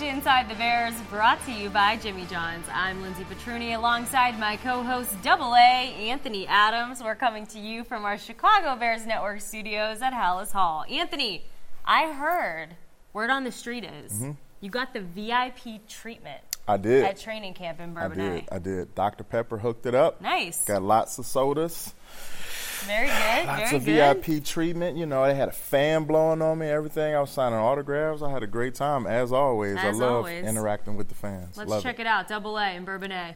to Inside the Bears, brought to you by Jimmy John's. I'm Lindsay Petruni, alongside my co-host Double A, Anthony Adams. We're coming to you from our Chicago Bears Network studios at Hallis Hall. Anthony, I heard, word on the street is, you got the VIP treatment. I did. At training camp in Bourbonnais. I did. Dr. Pepper hooked it up. Nice. Got lots of sodas. Very good. Lots of VIP treatment. You know, they had a fan blowing on me, everything. I was signing autographs. I had a great time, as always. I love interacting with the fans. Let's check it out. Double A in Bourbonnais.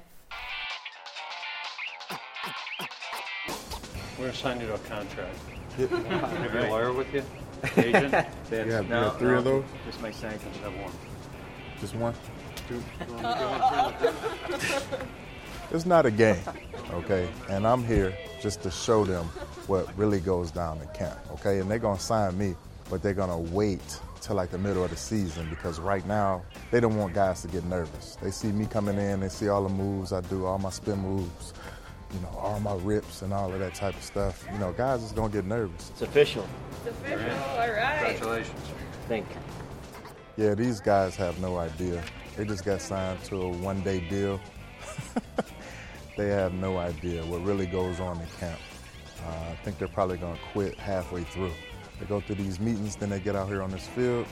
We're going to sign you to a contract. Have you a lawyer with you? Agent? You have three of those? Just my sanctions have one. Just one? Two. You want me to go ahead? It's not a game, okay? And I'm here just to show them what really goes down in camp, okay? And they're going to sign me, but they're going to wait till like the middle of the season because right now they don't want guys to get nervous. They see me coming in, they see all the moves I do, all my spin moves, you know, all my rips and all of that type of stuff. You know, guys is going to get nervous. It's official. It's official, all right. Congratulations. Thank you. Yeah, these guys have no idea. They just got signed to a one-day deal. They have no idea what really goes on in camp. I think they're probably going to quit halfway through. They go through these meetings, then they get out here on this field.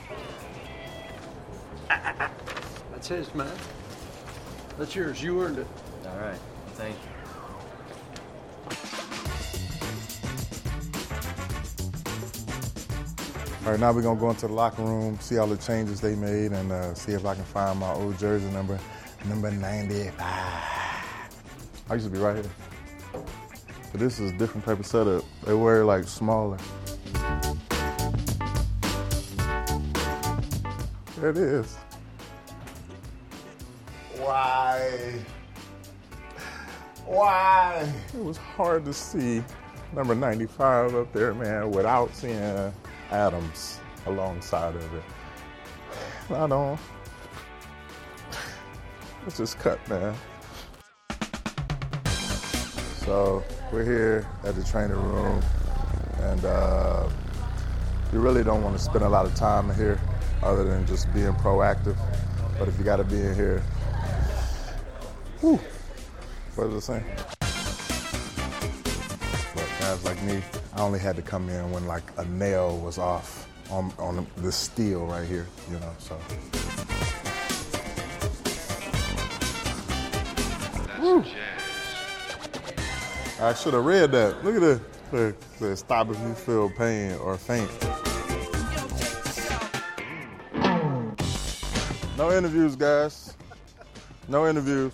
That's his, man. That's yours. You earned it. All right. Thank you. All right, now we're going to go into the locker room, see all the changes they made, and see if I can find my old jersey number 95. I used to be right here. But this is a different type of setup. They wear it like smaller. There it is. Why? It was hard to see number 95 up there, man, without seeing Adams alongside of it. Let's just cut, man. So we're here at the training room, and you really don't want to spend a lot of time in here other than just being proactive. But if you got to be in here, what is it saying? But guys like me, I only had to come in when like a nail was off on the steel right here, you know, so. I should have read that. Look at this. It says, stop if you feel pain or faint. No interviews, guys. No interviews.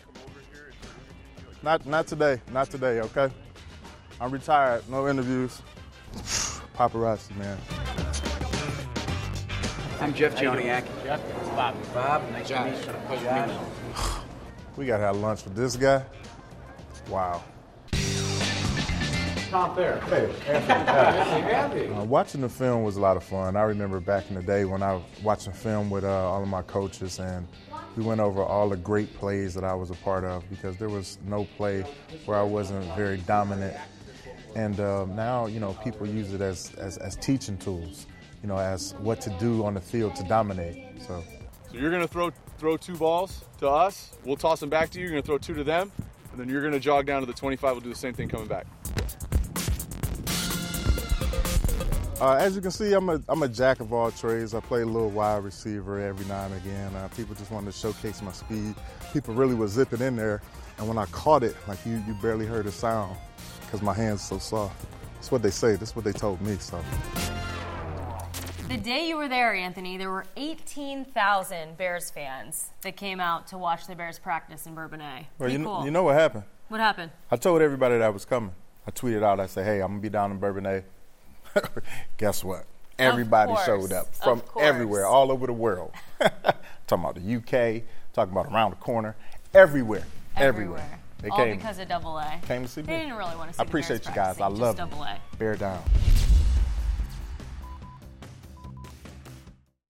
Not today. Not today, okay? I'm retired. No interviews. Paparazzi, man. I'm Jeff Joniak. Jeff, it's Bob. Bob, nice to meet you. Pleasure to meet you. We got to have lunch with this guy. Wow. Tom Fair. Hey, Anthony. Watching the film was a lot of fun. I remember back in the day when I was watching film with all of my coaches, and we went over all the great plays that I was a part of because there was no play where I wasn't very dominant. And now, you know, people use it as teaching tools, you know, as what to do on the field to dominate. So you're going to throw two balls to us. We'll toss them back to you. You're going to throw two to them. And then you're going to jog down to the 25. We'll do the same thing coming back. As you can see, I'm a jack of all trades. I play a little wide receiver every now and again. People just wanted to showcase my speed. People really were zipping in there. And when I caught it, like you barely heard a sound because my hand's so soft. That's what they say. That's what they told me. So. The day you were there, Anthony, there were 18,000 Bears fans that came out to watch the Bears practice in Bourbonnais. Well, cool. You know what happened? What happened? I told everybody that I was coming. I tweeted out, I said, hey, I'm going to be down in Bourbonnais. Guess what? Everybody showed up from everywhere, all over the world. Talking about the UK, talking about around the corner, everywhere. They all came because of Double A. Came to see me. They didn't really want to see I appreciate you guys. I love you. Double A. Bear down.